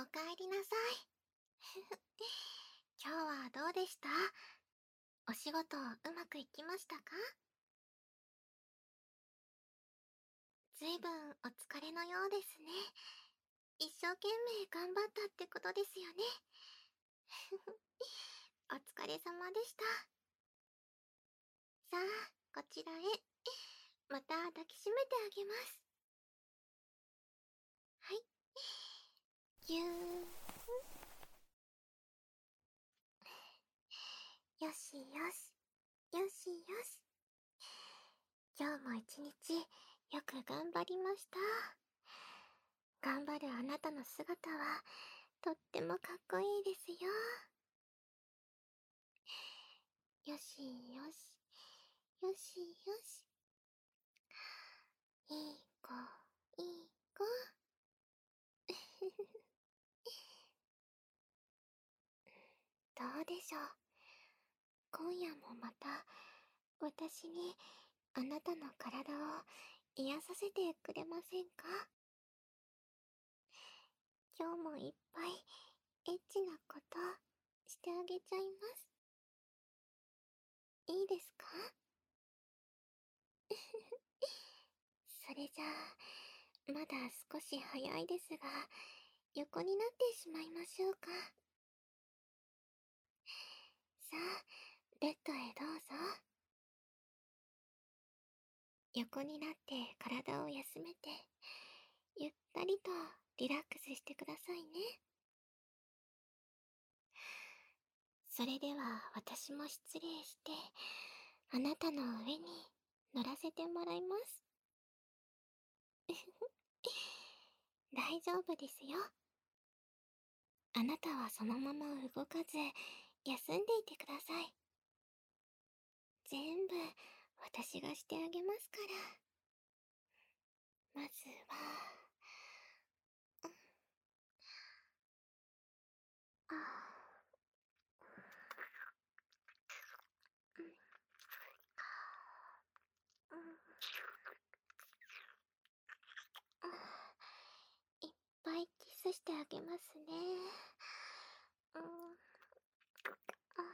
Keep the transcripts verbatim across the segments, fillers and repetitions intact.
おかえりなさい。今日はどうでした？お仕事うまくいきましたか？ずいぶんお疲れのようですね。一生懸命頑張ったってことですよね。お疲れ様でした。さあ、こちらへ。また抱きしめてあげます。はい。ぎゅー。よしよし。よしよし。今日も一日よく頑張りました。頑張るあなたの姿はとってもかっこいいですよ。よしよし。よしよし。いい子、いい子。どうでしょう。今夜もまた私にあなたの体を癒させてくれませんか？今日もいっぱいエッチなことしてあげちゃいます。いいですか？それじゃあ、まだ少し早いですが、横になってしまいましょうか。さあ、ベッドへどうぞ。横になって体を休めて、ゆったりとリラックスしてくださいね。それでは私も失礼して、あなたの上に乗らせてもらいます。大丈夫ですよ。あなたはそのまま動かず、休んでいてください。全部私がしてあげますから。まずは、あうんうんいっぱいキスしてあげますね。うん、あ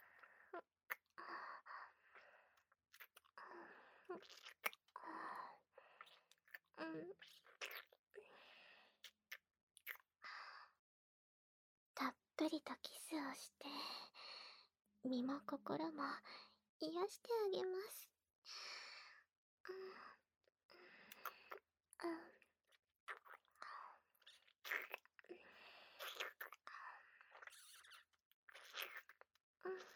うん、たっぷりとキスをして、身も心も癒してあげます。うん、うん、うん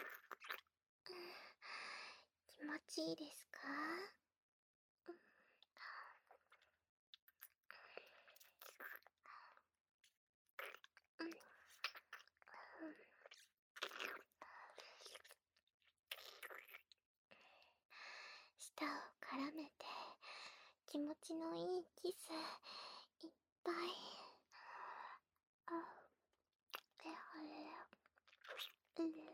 気持ちいいですか？うん、うん、舌を絡めて気持ちのいいキスいっぱい。あ、ええ、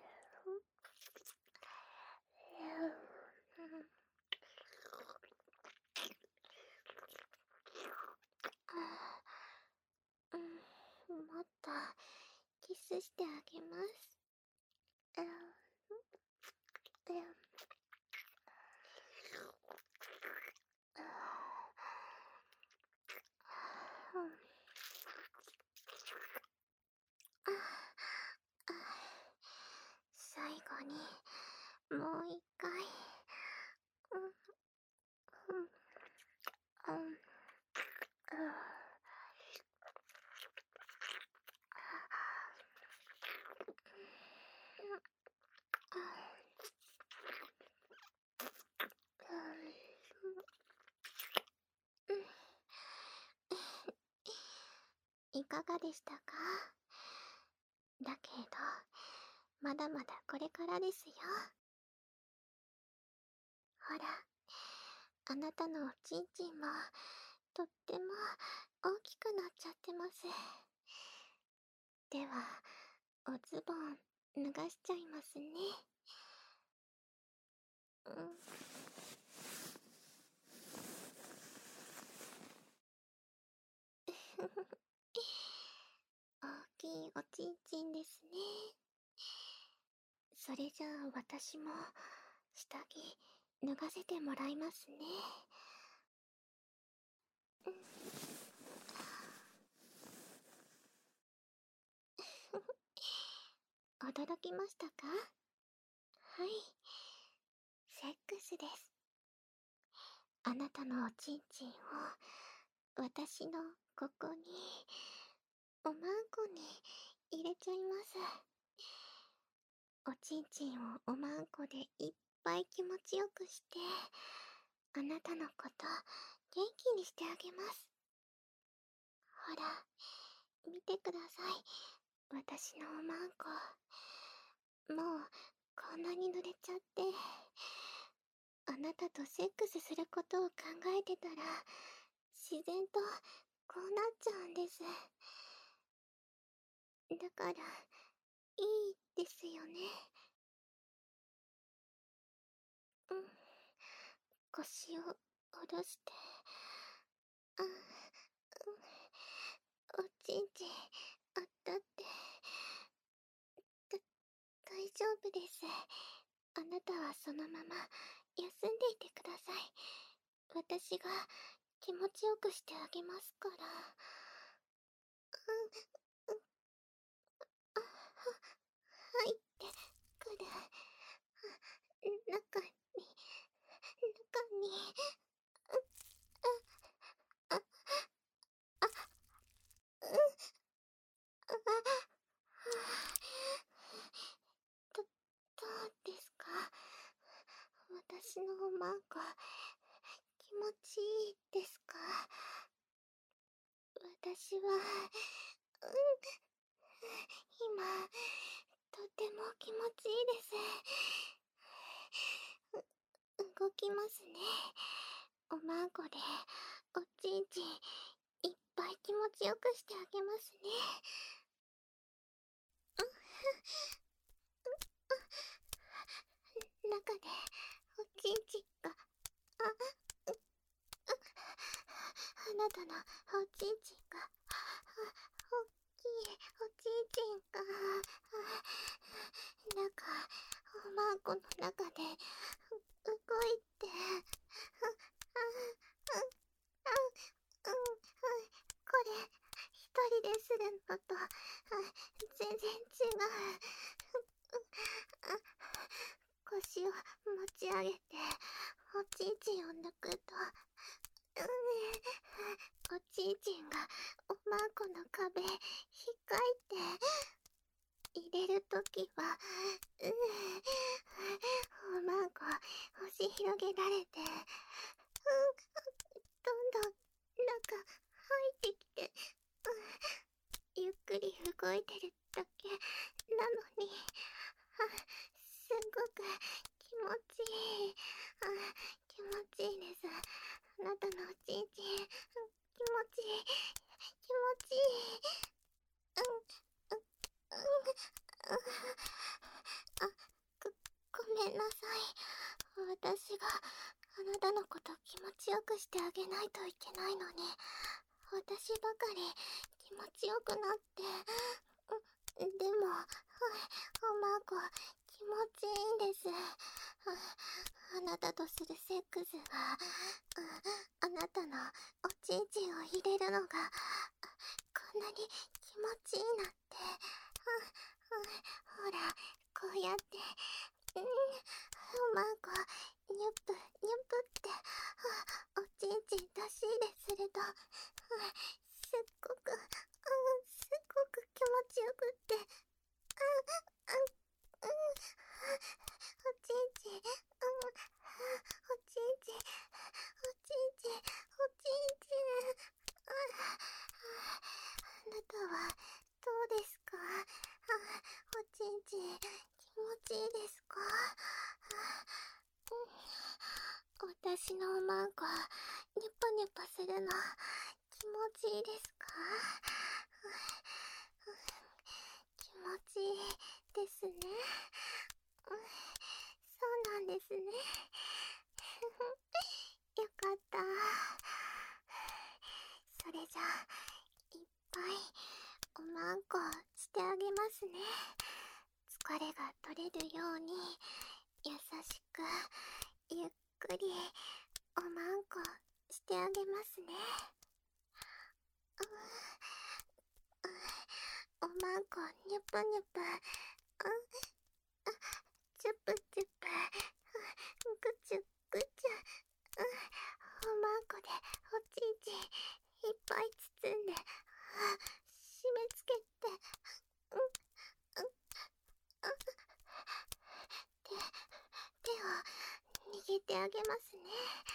うん、もっとキスしてあげます。うん、うん、うん、あ、あ、最後にもう一回。うん、うん、うん、うん、いかがでしたか？だけど、まだまだこれからですよ。ほら、あなたのおちんちんもとっても大きくなっちゃってます。では、おズボン脱がしちゃいますね。うん。 それじゃあ私も下着脱がせてもらいますね。うん。驚きましたか？はい。セックスです。あなたのおちんちんを私のここに、おまんこに入れちゃいます。おちんちんをおまんこでいっぱい気持ちよくして、あなたのこと元気にしてあげます。ほら、見てください。私のおまんこ。もう、こんなに濡れちゃって。あなたとセックスすることを考えてたら、自然とこうなっちゃうんです。だから、いいですよね。うん。腰を下ろして、あ、うん。おちんちん、あったって。だ、大丈夫です。あなたはそのまま休んでいてください。私が気持ちよくしてあげますから。うん、うん、あ、は、入ってくる。中に、中に、う、あ、あ、あ、うん、あ、ど、どうですか？私のおまんこ、気持ちいいですか？私は、うん、今、とても気持ちいいです。う、動きますね。おまんこで、おちんちん、いっぱい気持ちよくしてあげますね。うん、うん、中で、おちんちんが、あ、う、う、あなたのおちんちんが、あ、おっきいおちんちんが、なんか、おまんこの中で、動いて、あ、あ、うん、あ、うん、うん、これ、一人でするのと、あ、全然違う。あ、腰を持ち上げて、おちんちんを抜くと、うん、おちんちんがおまんこの壁、ひっかいて、入れるときは、うん、おまんこ、押し広げられて、うん、どんどん、中、入ってきて、うん、ゆっくり動いてるだけ、なのに、あ、すごく気持ちいい。あ、気持ちいいです。あなたのおちんちん、気持ちいい。気持ちいい。うん、うん、うん、うん。あ、ご、ごめんなさい。私があなたのこと気持ちよくしてあげないといけないのに、私ばかり気持ちよくなって、うん、でも、はい、おまんこ、気持ちいいんです。あ、あなたとするセックスが、あ、あなたのおちんちんを入れるのが、こんなに気持ちいいなんて。あ、あ、ほら、こうやって、うん、おまんこ、にゅっぷ、にゅっぷって、あ、おちんちん出し入れすると、あ、すっごく、うん、すっごく気持ちよくって、あ、あ、うん、おちんちん、うん、おちんちん、おちんちん、おちんちん、あ、あなたはどうですか？あ、おちんちん、気持ちいいですか？あ、うん、私のおまんこ、ニュパニュパするの、気持ちいいですか？気持ちいいですね。うん、そうなんですね。よかった。それじゃあ、いっぱいおまんこしてあげますね。 れが取れるように優しくゆっくりおまんこしてあげますね。おまんこにゅぷにゅぷ、チュプチュプ、ぐちゅぐちゅ、おまんこでおちんちんいっぱい包んで締め付けて、うんうん手手を握ってあげますね。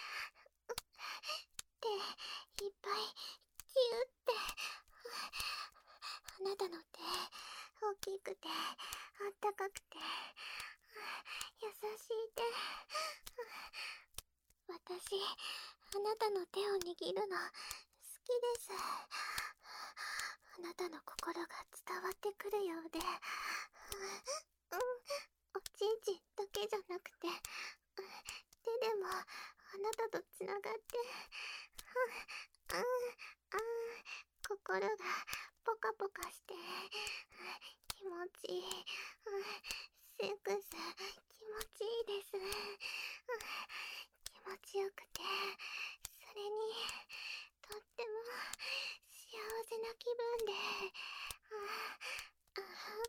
手いっぱいキューって。あなたの手大きくてあったかくて優しい手。私あなたの手を握るの好きです。あなたの心が伝わってくるようで、うん、おちんちんだけじゃなくて手でもあなたとつながって、うん、うん、心がポカポカして気持ちいい、セックス気持ちいいです。気持ちよくて、それにとっても幸せな気分で、好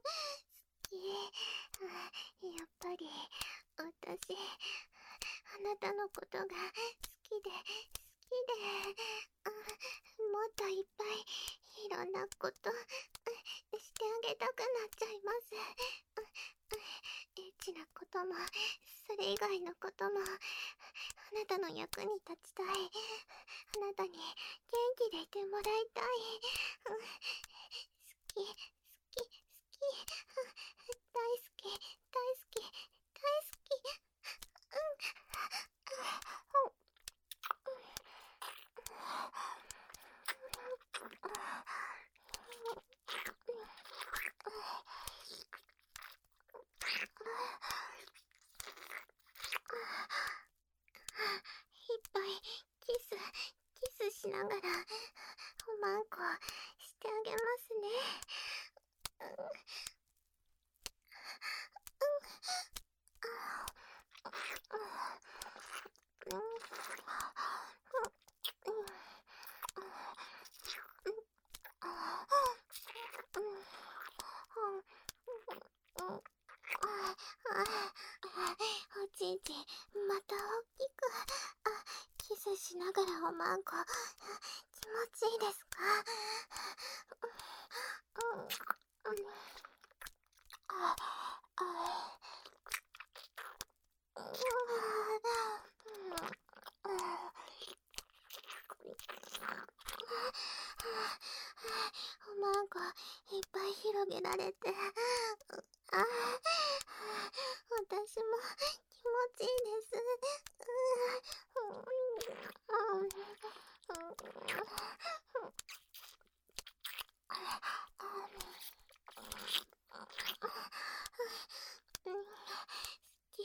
き。やっぱり私あなたのことが好きで好きで、もっといっぱいいろんなことしてあげたくなっちゃいます。エッチなこともそれ以外のこともあなたの役に立ちたい。あなたに元気でいてもらいたい。好き好き好き、大好き大好き大好き。いっぱいキスキスしながらおまんこしてあげますね。おちんちんまた大きく、キスしながらおまんこ気持ちいいですか？おまんこいっぱい広げられて、あ私も気持ちいいです。好き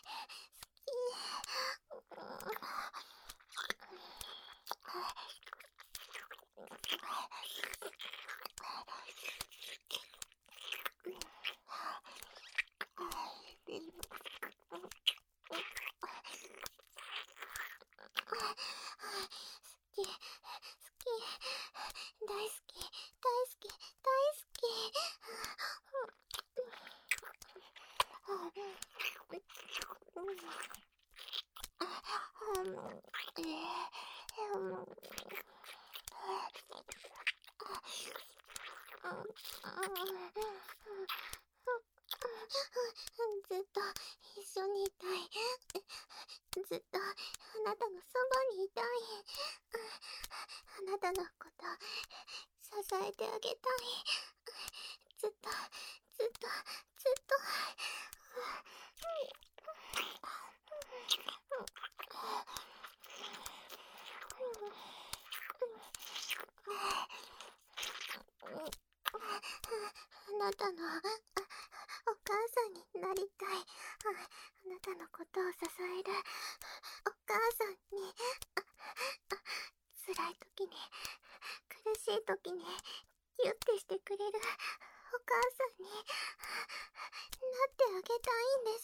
好き好き大好き大好き大好き。ずっと一緒にいたい。ずっとあなたのそばにいたい。あなたのこと支えてあげたい。ずっとずっとずっと。あなたのお母さんになりたい。あなたのことを支えるお母さんに。辛い時に苦しい時にギュッてしてくれるお母さんにってあげたいんです。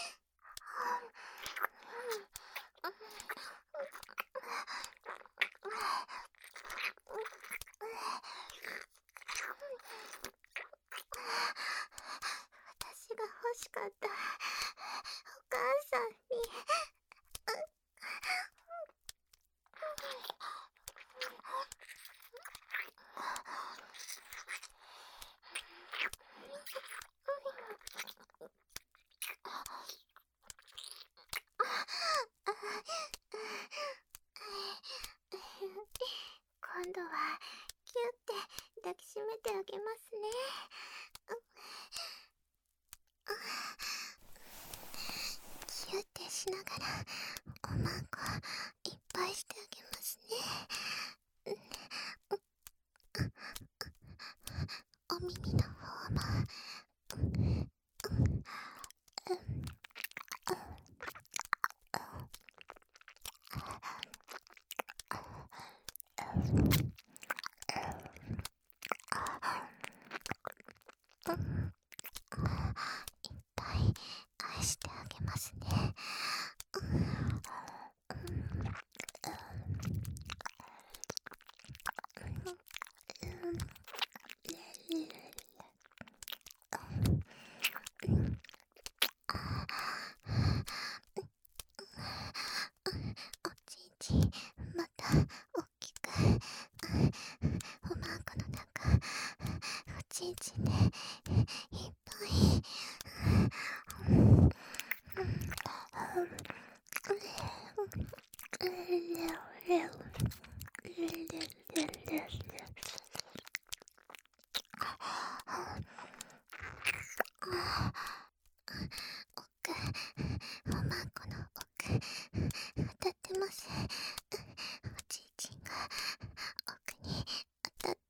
私が欲しかったお母さんに。今度はキュって抱きしめてあげますね。キュってしながらおまんこいっぱいしてあげますね。お耳の方も。いっぱい愛してあげますね。おちんちんまた大きくおまんこの中おちんちんでいっぱい。奥、おまんこの奥当たってます。おちんちんが奥に当たって。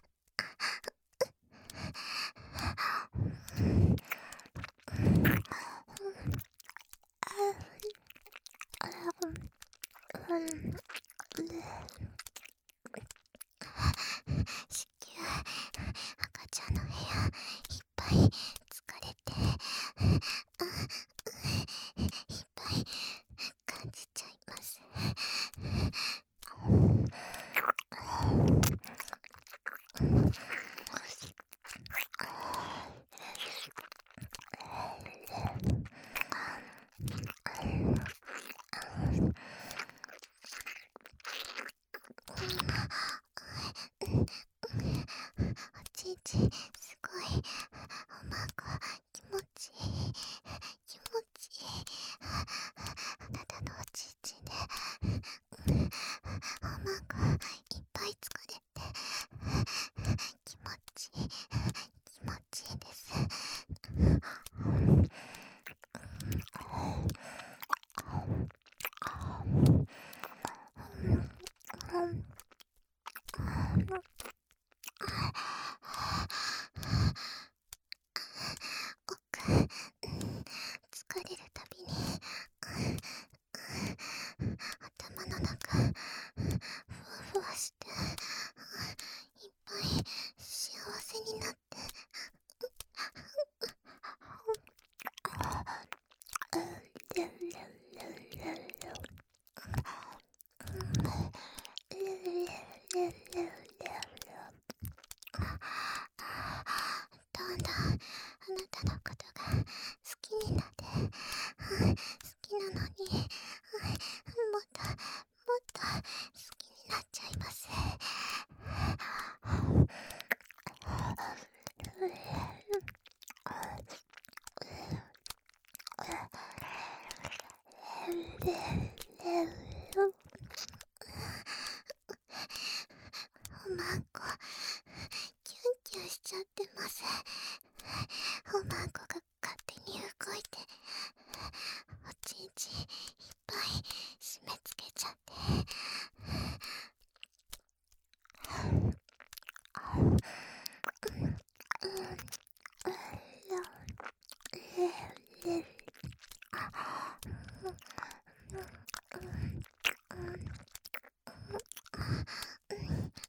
子宮、赤ちゃんの部屋いっぱい疲れて、いっぱい感じちゃいます。おちんちんすごいおまんこ気持ちいい気持ちいい。あなたのおちんちんでおまんこいっぱい疲れて気持ちいい気持ちいいです。奥、疲れるたびに頭の中ふわふわしていっぱい幸せになって。どんどんあなたのことが好きになって、好きなのにもっともっと好きになっちゃいます。おまんこキュンキュンしちゃってます。おまんこが勝手に動いておちんちんいっぱい締め付けちゃって。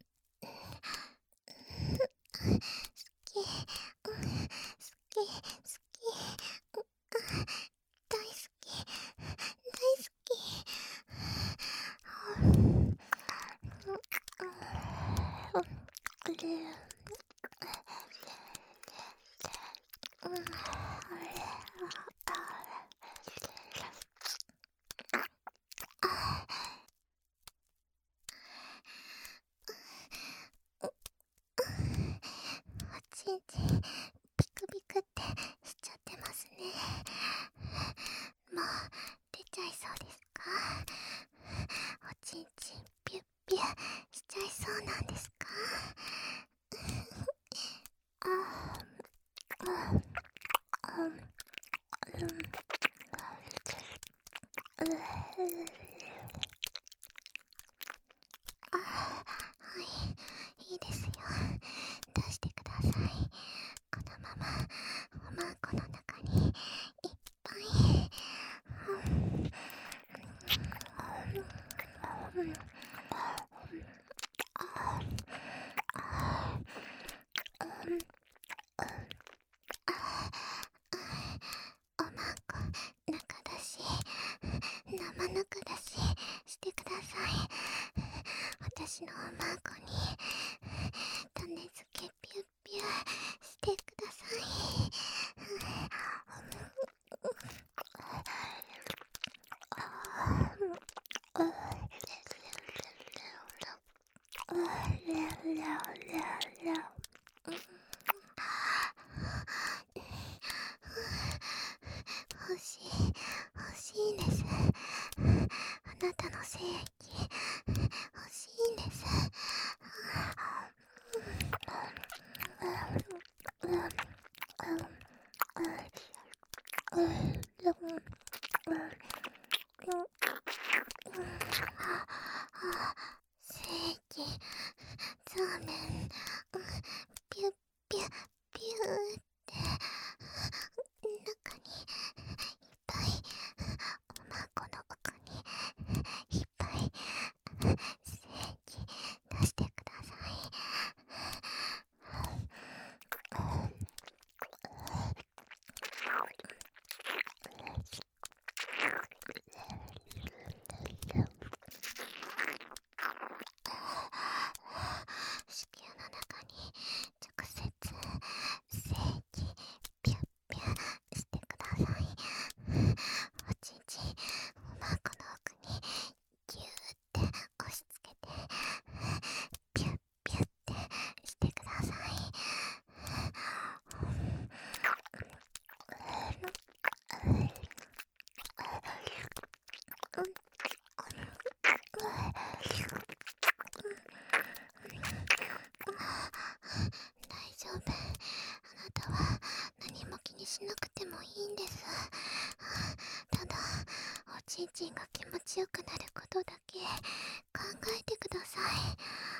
好き好き好ュしちゃいそうなんですか？ああ、うん、うん、うん、あ、はい、いいですよ。出してください。このままおまんこの中にいっぱい。うん、うん、うん、おまんこ中だし、生ぬくだししてください。私のおまんこに種付けピュッピュしてください。欲しい、欲しいんです。あなたの精液欲しいんです。精液、そうめん、ピュッピュッピューって中にいっぱい、おまんこの奥にいっぱい精液出してください。子宮の中に直接精液ピュッピュッしてください。おちんちんおまんこの奥にギューって押し付けてピュッピュッってしてください。大丈夫。あなたは何も気にしなくてもいいんです。ただ、おちんちんが気持ちよくなることだけ考えてください。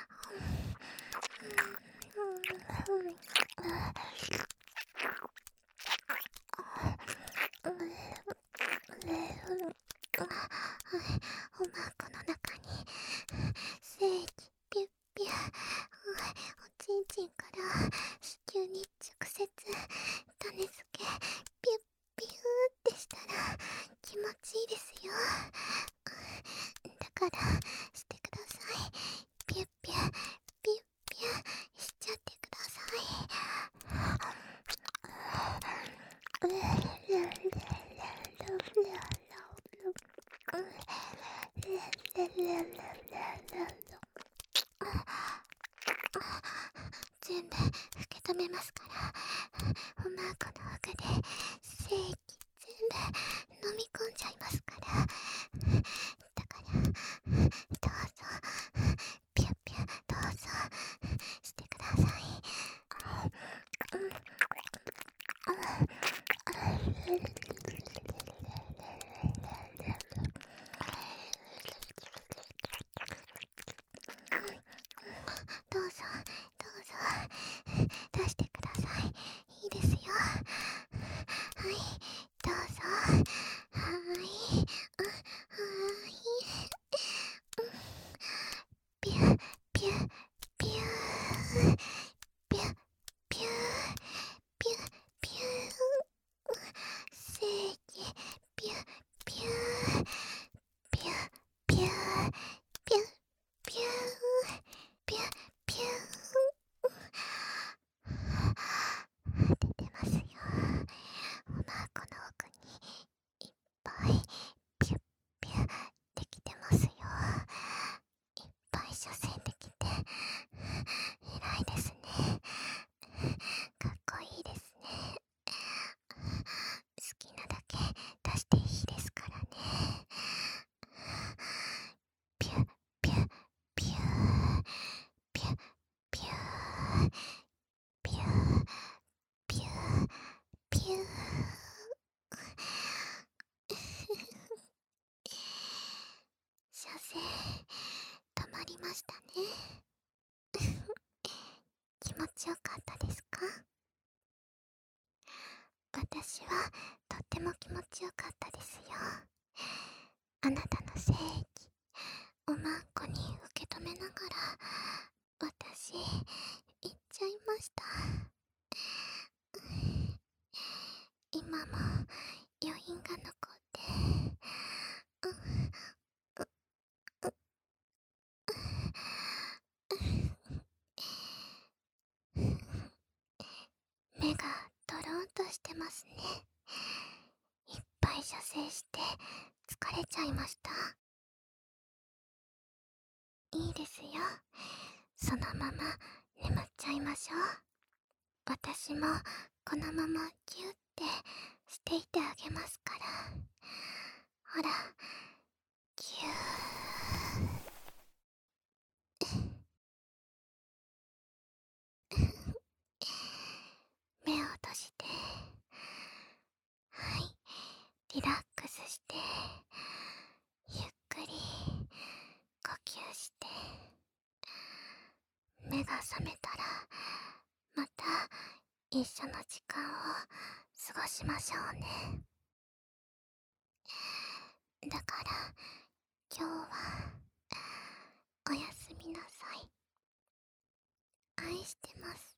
おまんこの中に精液ピュッピュッ、おちんちんから子宮に直接種付けピュッピューってしたら気持ちいいですよ。だからしてください。ピュッピュッピュッピュッしちゃってください。全部受け止めますから、おまんこの奥で精液全部飲み込んじゃいますから。だからどうぞピュッピュッどうぞしてください。どうぞどうぞ出してください。いいですよ。はい、どうぞ。はい、うん、はい、ピュッピュッピューピュッピューピュッピュー、精液ピュッピューピュッピューピュッピューピュッピュー、出てますよ。おまんこの奥にいっぱいピュッピュッできてますよ。いっぱい射精できて偉いですね。かっこいいですね。好きなだけ出していいですからね。ピュッピュッピュ気持ちよかったですか？私はとっても気持ちよかったですよ。あなたの精液、おまんこに受け止めながら、私、言っちゃいました。今も余韻が残って、目がドローンとしてますね。いっぱい射精して疲れちゃいました。いいですよ。そのまま眠っちゃいましょう。私もこのままギュってしていてあげますから。ほら、ギュー。目を閉じて、はい、リラックスして、ゆっくり呼吸して、目が覚めたら、また一緒の時間を過ごしましょうね。だから、今日は、おやすみなさい。愛してます。